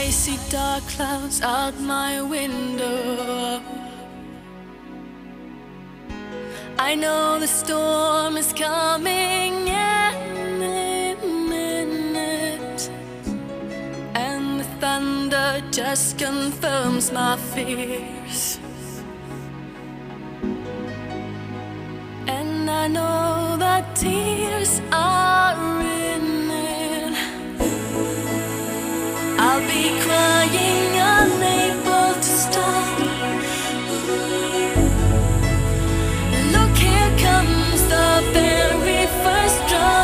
I see dark clouds out my window. I know the storm is coming any minute, and the thunder just confirms my fears. And I know that tears are in it. I'll be crying, unable to stop. Look, here comes the very first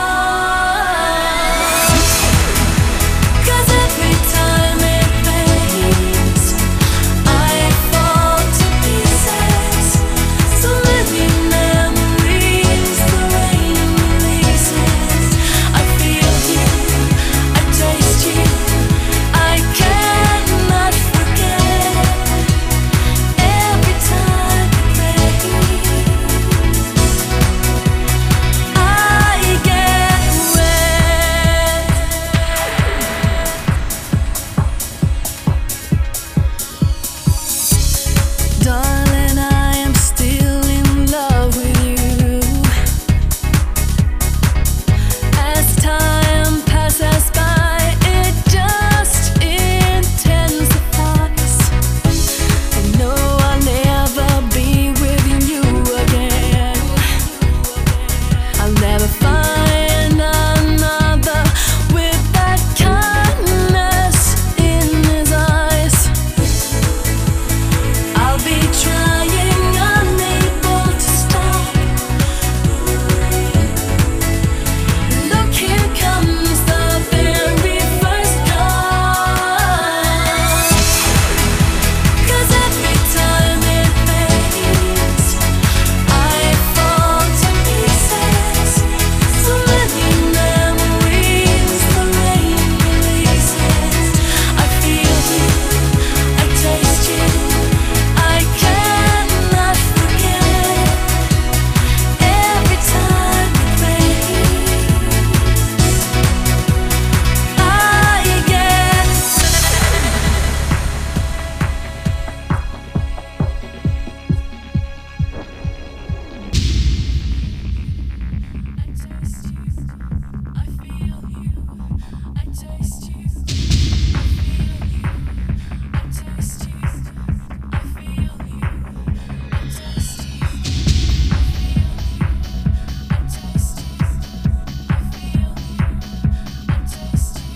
drop. 'Cause every time it rains, I fall to pieces. So many memories the rain releases. I feel you, I taste you, I cannot forget. Every time it rains, I get wet. Darling, I am still in love with you. As time passes by, it just intensifies. I know I'll never be with you again. I'll never find another with that kindness in his eyes. I'll be trying, unable to stop. Look, here comes the very first drop. 'Cause every time it rains, I fall to pieces. So many memories the rain releases. I feel you, I taste you, I cannot forget. Every time it rains, I get I taste you, I feel you, I taste you, I feel you, I taste you, I feel you, I taste you, I taste you, I feel you, I taste you,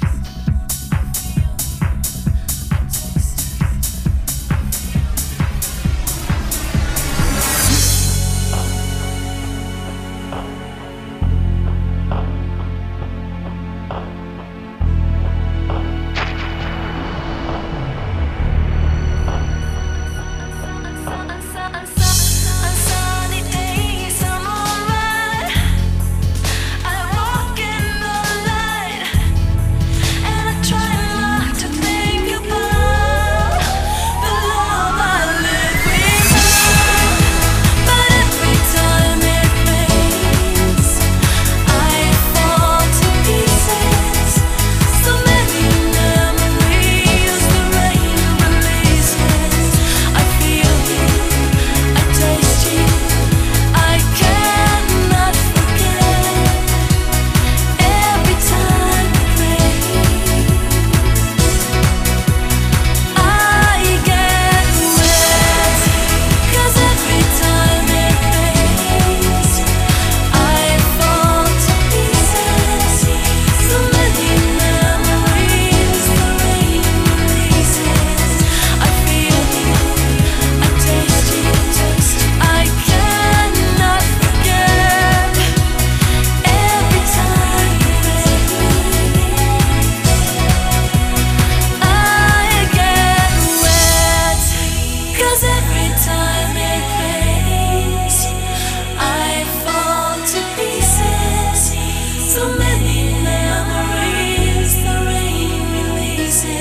on sunny days I'm alright. I walk in the light, and I try not to think about the love I live without. But every time it rains, I fall to pieces. So many memories the rain releases. I feel you, I taste you, I cannot forget. Every time it rains, I get wet. 'Cause every time it rains, I fall to pieces. So many memories the rain releases. I feel you, I taste you, I cannot forget. Every time it rains, I get wet. 'Cause every time it rains, I fall to pieces. So many memories the rain releases.